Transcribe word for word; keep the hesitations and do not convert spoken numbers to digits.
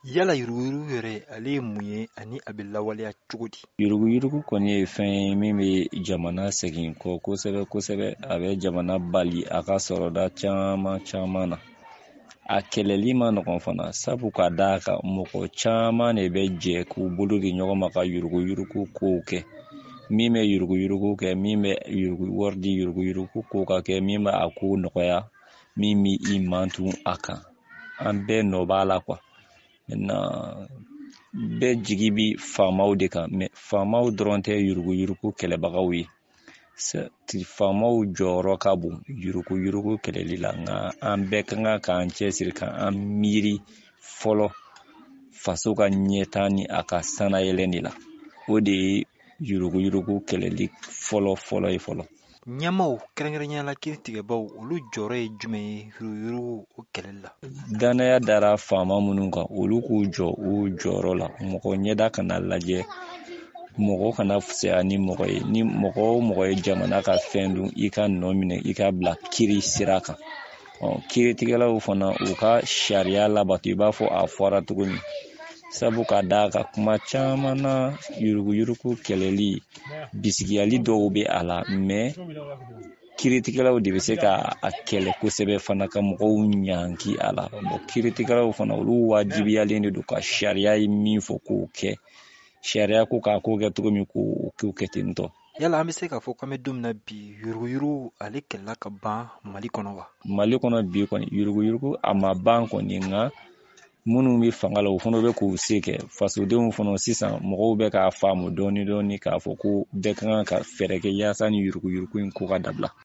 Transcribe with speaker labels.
Speaker 1: Yala yuruguyurugu yɛrɛ ale ye mun ye ani a bɛ lawaleya cogo di?
Speaker 2: Yuruguyurugu kɔni ye fɛn ye min bɛ jamana segin kɔ kosɛbɛ kosɛbɛ. A bɛ jamana bali a ka sɔrɔda caman caman na. A kɛlɛli ma nɔgɔn fana, sabu ka d'a kan mɔgɔ caman de bɛ jɛ k'u bolo di ɲɔgɔn ma ka yuruguyurugu kow kɛ. Min bɛ yuruguyurugu kɛ, min bɛ wari di yuruguyurugu ko ka kɛ, min bɛ a ko nɔgɔya, min bɛ i mantun a kan. An bɛɛ nɔ b'a la quoi. Maintenant bɛɛ jigi bi faamaw de kan, mais faamaw dɔrɔn tɛ yuruguyurugu kɛlɛbagaw ye. Faamaw jɔyɔrɔ ka bon yuruguyurugu kɛlɛli la, nka an bɛɛ kan ka k'an cɛsiri ka an miiri fɔlɔ faso ka ɲɛtaa ni a ka sanayɛlɛn de la. O de ye yuruguyurugu kɛlɛli fɔlɔ fɔlɔ ye fɔlɔ.
Speaker 1: Ɲɛmaw kɛrɛnkɛrɛnnenya la kiiritigɛbaw olu jɔyɔrɔ ye jumɛn ye yuruguyurugu o kɛlɛli la?
Speaker 2: Danaya dara faama minnu kan, olu k'u jɔ u jɔyɔrɔ la. Mɔgɔ ɲɛda kana lajɛ, mɔgɔ kana fisaya ni mɔgɔ ye. Ni mɔgɔ o mɔgɔ ye jamana ka fɛn dun, i ka nɔ minɛ, i ka bila kiiri sira kan. Ɔ kiiritigɛlaw fana u ka sariya labato i b'a fɔ a fɔra cogo min. Sabu ka d'a kan kuma caman na yuruguyurugu kɛlɛli bisigiyali dɔw bɛ a la, mais kiiritigɛlaw de bɛ se ka a kɛlɛ kosɛbɛ fana ka mɔgɔw ɲanki a la. Bon kiiritigɛlaw fana olu wajibiyalen de don ka sariya ye min fɔ k'o kɛ. Sariya ko k'a ko kɛ cogo min k'o kɛ ten tɔ.
Speaker 1: Yala an bɛ se k'a fɔ k'an bɛ don min na bi yuruguyurugu ale kɛlɛla ka ban Mali kɔnɔ wa?
Speaker 2: Mali kɔnɔ bi kɔni yuruguyurugu a ma ban kɔni, nka minnu bɛ fanga la o fana bɛ k'u se kɛ. Fasodenw fana sisan mɔgɔw bɛ k'a faamu dɔɔni dɔɔni k'a fɔ ko bɛɛ kan ka fɛɛrɛ kɛ yaasa ni yuruguyurugu in ko ka dabila.